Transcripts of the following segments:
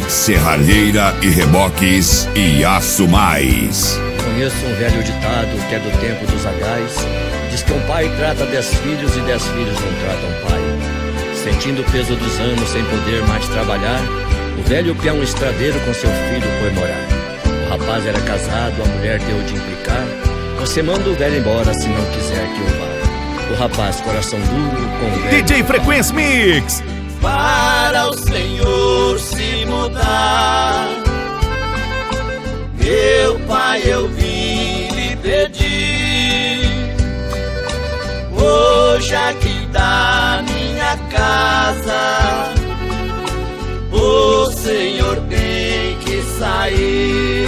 Serralheira e Reboques e Aço Mais. Conheço um velho ditado que é do tempo dos agais. Diz que um pai trata 10 filhos e 10 filhos não tratam pai. Sentindo o peso dos anos sem poder mais trabalhar, o velho peão estradeiro com seu filho foi morar. O rapaz era casado, a mulher deu de implicar: você manda o velho embora se não quiser que eu vá. O rapaz, coração duro, com o velho... DJ Frequência Mix! Para o Senhor se mudar, meu pai, eu vim lhe pedir. Hoje aqui da minha casa o Senhor tem que sair.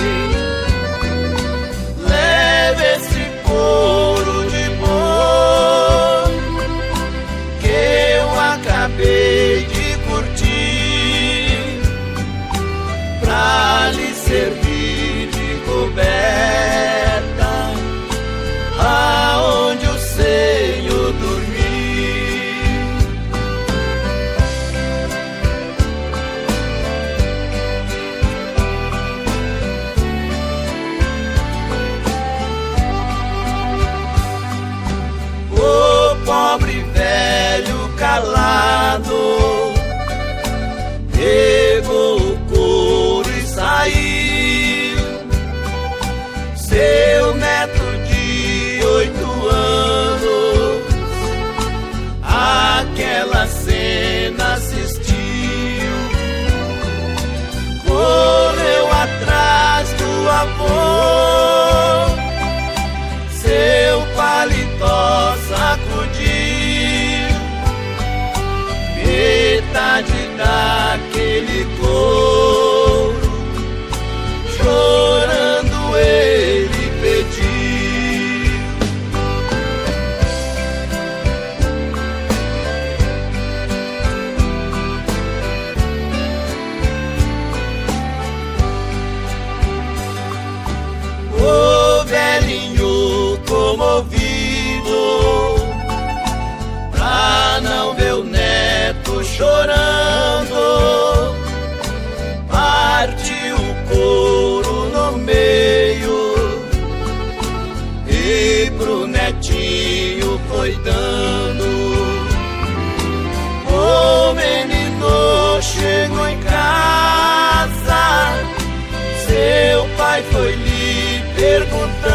Leve esse couro de boi que eu acabei de curtir, pra lhe servir de coberta aonde o Senhor dormir. O pobre velho calado pegou o couro e saiu. Seu neto de 8 anos aquela cena assistiu. Correu atrás do avô, seu paletó sacudiu. Metade daquele couro, chorando ele pediu. O velhinho comovido, pra não ver o neto chorando, partiu o couro no meio e pro netinho foi dando. O menino chegou em casa, seu pai foi lhe perguntando: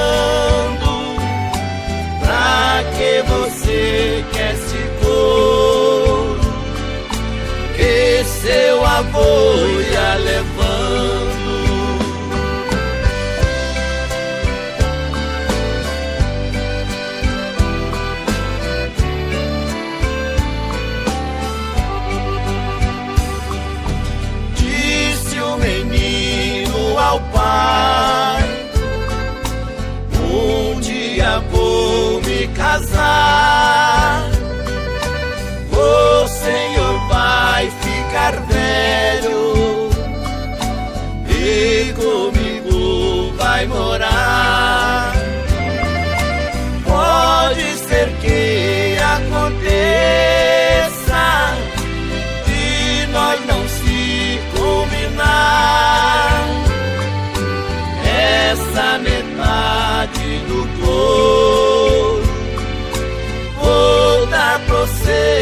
pra que você quer esse couro que seu avô ia levando? Disse o menino ao pai: um dia vou me casar, o Senhor vai ficar velho e comigo vai morar. Pode ser que aconteça de nós não se combinar, essa metade do couro vou dar pra você